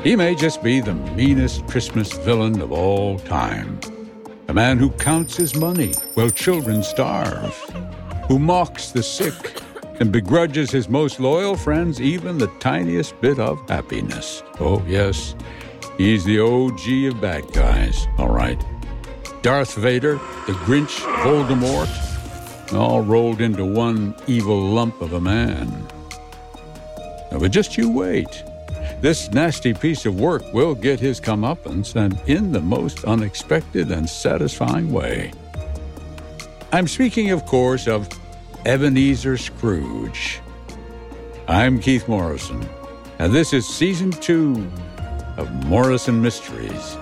He may just be the meanest Christmas villain of all time. A man who counts his money while children starve, who mocks the sick and begrudges his most loyal friends even the tiniest bit of happiness. Oh, yes, he's the OG of bad guys, all right. Darth Vader, the Grinch, Voldemort, all rolled into one evil lump of a man. Now, but just you wait. This nasty piece of work will get his comeuppance, and in the most unexpected and satisfying way. I'm speaking, of course, of Ebenezer Scrooge. I'm Keith Morrison, and this is Season 2 of Morrison Mysteries.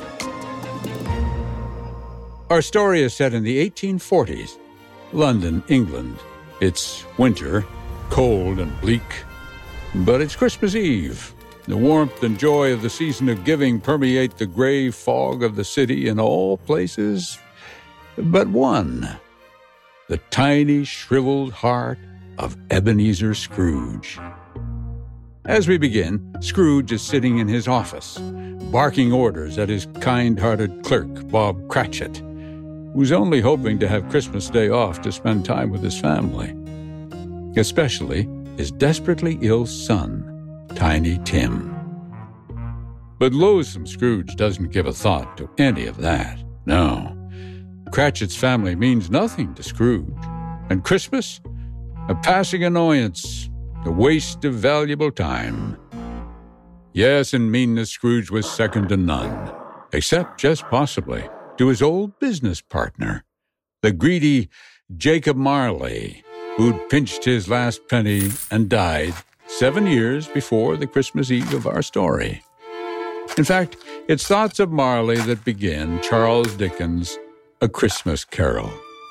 Our story is set in the 1840s, London, England. It's winter, cold and bleak, but it's Christmas Eve. The warmth and joy of the season of giving permeate the gray fog of the city in all places but one, the tiny, shriveled heart of Ebenezer Scrooge. As we begin, Scrooge is sitting in his office, barking orders at his kind-hearted clerk, Bob Cratchit, who's only hoping to have Christmas Day off to spend time with his family, especially his desperately ill son, Tiny Tim. But loathsome Scrooge doesn't give a thought to any of that. No. Cratchit's family means nothing to Scrooge. And Christmas? A passing annoyance, a waste of valuable time. Yes, in meanness Scrooge was second to none, except just possibly to his old business partner, the greedy Jacob Marley, who'd pinched his last penny and died 7 years before the Christmas Eve of our story. In fact, it's thoughts of Marley that begin Charles Dickens' A Christmas Carol.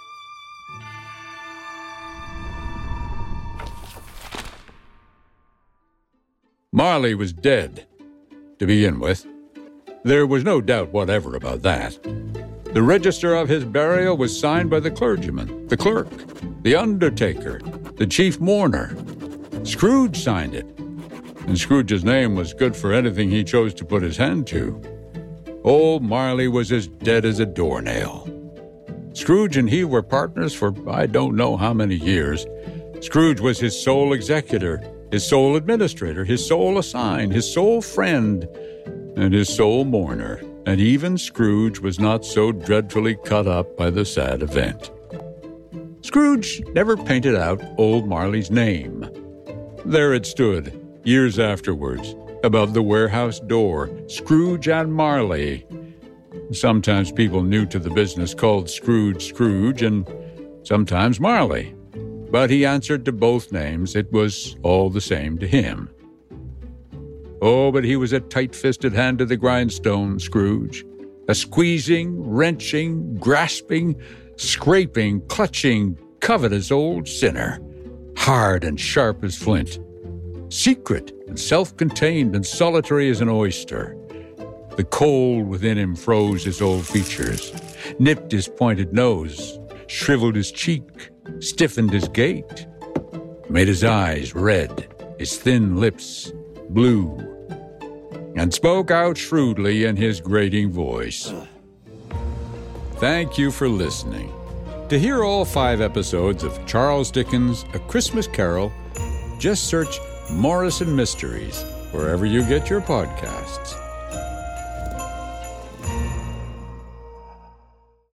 Marley was dead, to begin with. There was no doubt whatever about that. The register of his burial was signed by the clergyman, the clerk, the undertaker, the chief mourner. Scrooge signed it, and Scrooge's name was good for anything he chose to put his hand to. Old Marley was as dead as a doornail. Scrooge and he were partners for I don't know how many years. Scrooge was his sole executor, his sole administrator, his sole assign, his sole friend, and his sole mourner. And even Scrooge was not so dreadfully cut up by the sad event. Scrooge never painted out old Marley's name. There it stood, years afterwards, above the warehouse door, Scrooge and Marley. Sometimes people new to the business called Scrooge Scrooge, and sometimes Marley. But he answered to both names. It was all the same to him. Oh, but he was a tight-fisted hand to the grindstone, Scrooge. A squeezing, wrenching, grasping, scraping, clutching, covetous old sinner. Hard and sharp as flint. Secret and self-contained and solitary as an oyster. The cold within him froze his old features, nipped his pointed nose, shriveled his cheek, stiffened his gait, made his eyes red, his thin lips blue, and spoke out shrewdly in his grating voice. Thank you for listening. To hear all 5 episodes of Charles Dickens' A Christmas Carol, just search Morrison Mysteries wherever you get your podcasts.